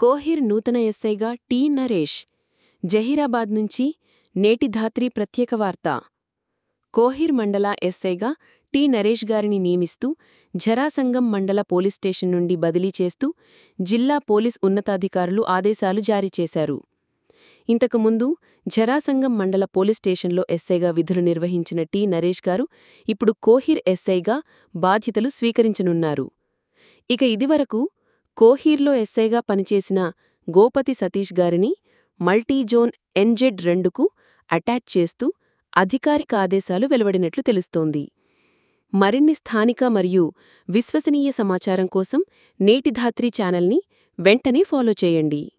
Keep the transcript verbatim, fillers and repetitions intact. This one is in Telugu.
కోహిర్ నూతన ఎస్ఐగా టి నరేష్. జహీరాబాద్ నుంచి నేటి ధాత్రి ప్రత్యేక వార్త. కోహిర్ మండల ఎస్ఐగా టి నరేష్ గారిని నియమిస్తూ జరాసంగం మండల పోలీస్ స్టేషన్ నుండి బదిలీ చేస్తూ జిల్లా పోలీస్ ఉన్నతాధికారులు ఆదేశాలు జారీ చేశారు. ఇంతకుముందు జరాసంగం మండల పోలీస్ స్టేషన్లో ఎస్ఐగా విధులు నిర్వహించిన టి నరేష్ గారు ఇప్పుడు కోహిర్ ఎస్ఐగా బాధ్యతలు స్వీకరించనున్నారు. ఇక ఇదివరకు కోహీర్లో ఎస్ఐగా పనిచేసిన గోపతి సతీష్ గారిని మల్టీజోన్ ఎన్జెడ్ రెండుకు అటాచ్ చేస్తూ అధికారిక ఆదేశాలు వెలువడినట్లు తెలుస్తోంది. మరిన్ని స్థానిక మరియు విశ్వసనీయ సమాచారం కోసం నేటి ధాత్రి ఛానల్ని వెంటనే ఫాలో చేయండి.